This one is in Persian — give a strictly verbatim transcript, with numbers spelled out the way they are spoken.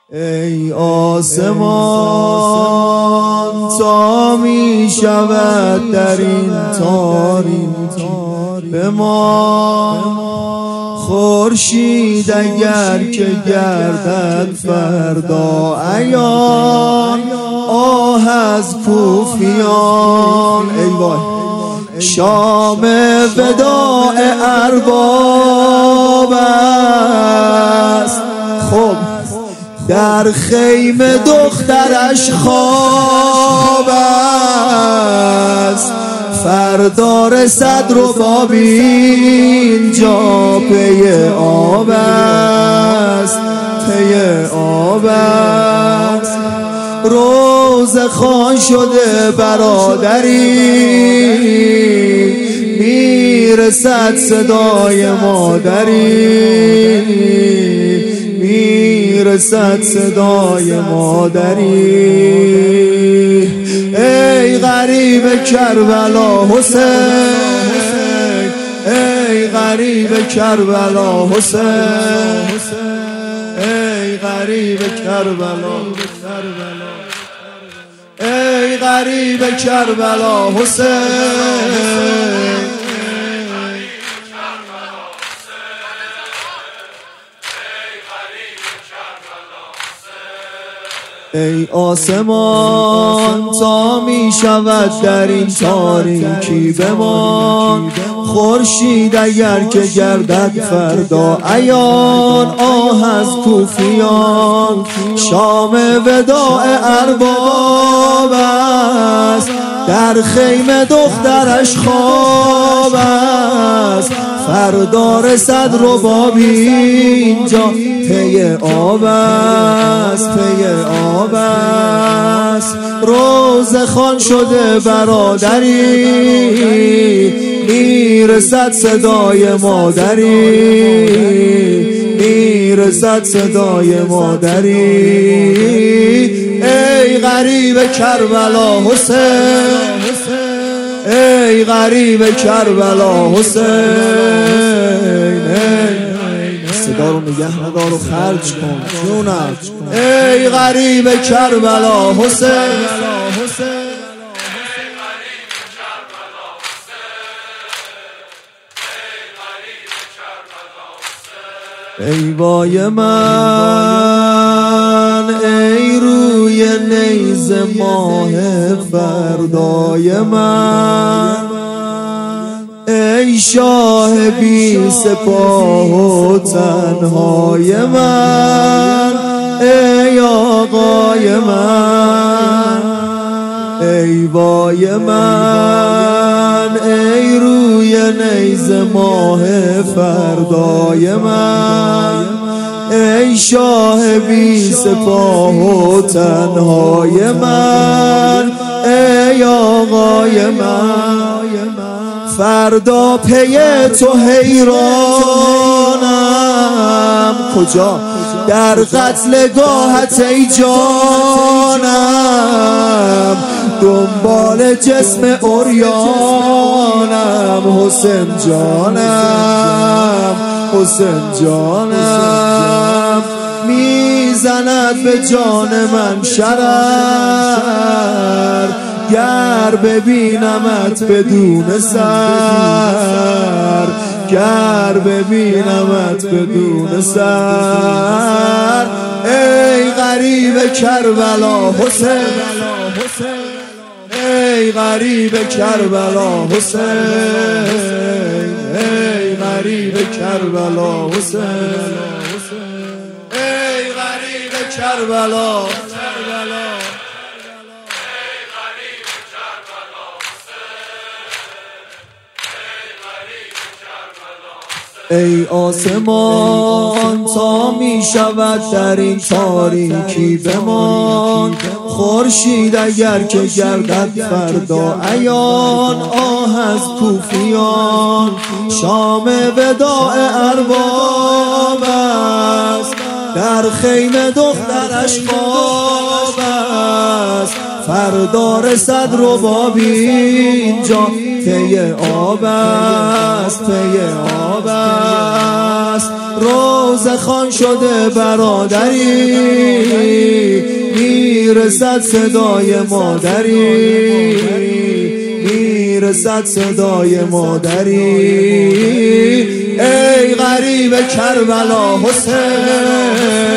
ای آسمان تا می شود در این تاریکی بمان، خورشید اگر که گردد فردا عیان، آه از کوفیان. ای وای شام وداع ارباب است، خب در خیمه دخترش خواب است، فردا رسد رباب اینجا پی آب است، پی آب است. روزه خوان شده برادری، میرسد صدای مادری، میرسد صدای مادری. ای غریب کربلا حسین، ای غریب کربلا حسین، ای غریب کربلا، ای غریب کربلا حسین. ای آسمان تا می شود در این تاریکی بمان، خورشید اگر که گردد فردا عیان، آه از کوفیان. شام وداع ارباب است، در خیمه دخترش خواب است، فردا رسد رباب اینجا پی آب است، پی آب است. روزه خوان شده برادری، میرسد صدای مادری، میرسد صدای مادری. ای غریب کربلا حسین، ای غریب کربلا حسین. صدا رو نگه ندار و خرج کن جونم. ای غریب کربلا حسین، ای وای من، ای روی نیزه ماه فردای من، ای شاه بی سپاه و تنهای من، ای آقای من. ای وای من، ای روی نیزه ماه فردای من، ای شاه بی سپاه و تنهای من، ای آقای من. فردا پی تو حیرانم، کجا؟ در قتلگاهت ای جانم، دنبال جسم عریانم، حسین جانم، حسین جانم. میزند به جان من شرر، گر ببینمت بدون سر، گر ببینمت بدون سر. ای غریب کربلا حسین، ای غریب کربلا حسین، ای غریب کربلا حسین، ای غریب کربلا. ای آسمان تا می شود در این تاریکی بمان، خورشید اگر که گردد فردا عیان، آه از کوفیان. شام وداع ارباب است، در خیمه دخترش خواب است، فردا رسد رباب اینجا پی آب است، پی آب است. روزه خوان شده برادری، میرسد صدای مادری، میرسد صدای مادری. ای غریب کربلا حسین،